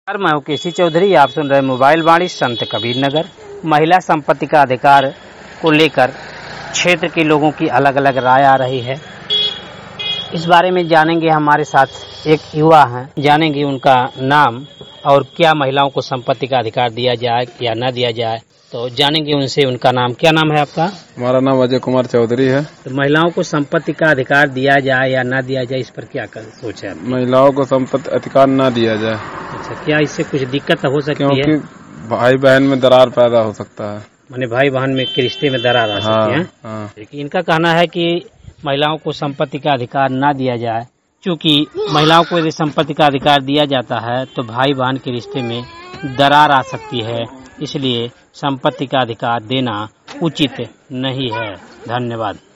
मैं हूं केसी चौधरी। आप सुन रहे मोबाइल वाणी संत कबीर नगर। महिला संपत्ति का अधिकार को लेकर क्षेत्र के लोगों की अलग अलग राय आ रही है। इस बारे में जानेंगे, हमारे साथ एक युवा हैं, जानेंगे उनका नाम और क्या महिलाओं को संपत्ति का अधिकार दिया जाए या न दिया जाए। तो जानेंगे उनसे उनका नाम। क्या नाम है आपका? हमारा नाम अजय कुमार चौधरी है। तो महिलाओं को संपत्ति का अधिकार दिया जाए या न दिया जाए, इस पर क्या सोच है? महिलाओं को संपत्ति अधिकार न दिया जाए। अच्छा, क्या इससे कुछ दिक्कत हो सकती है? क्योंकि भाई बहन में दरार पैदा हो सकता है। माने भाई बहन में के रिश्ते में दरार आ सकती है। हाँ। इनका कहना है कि महिलाओं को संपत्ति का अधिकार न दिया जाए, क्योंकि महिलाओं को यदि संपत्ति का अधिकार दिया जाता है तो भाई बहन के रिश्ते में दरार आ सकती है, इसलिए संपत्ति का अधिकार देना उचित नहीं है। धन्यवाद।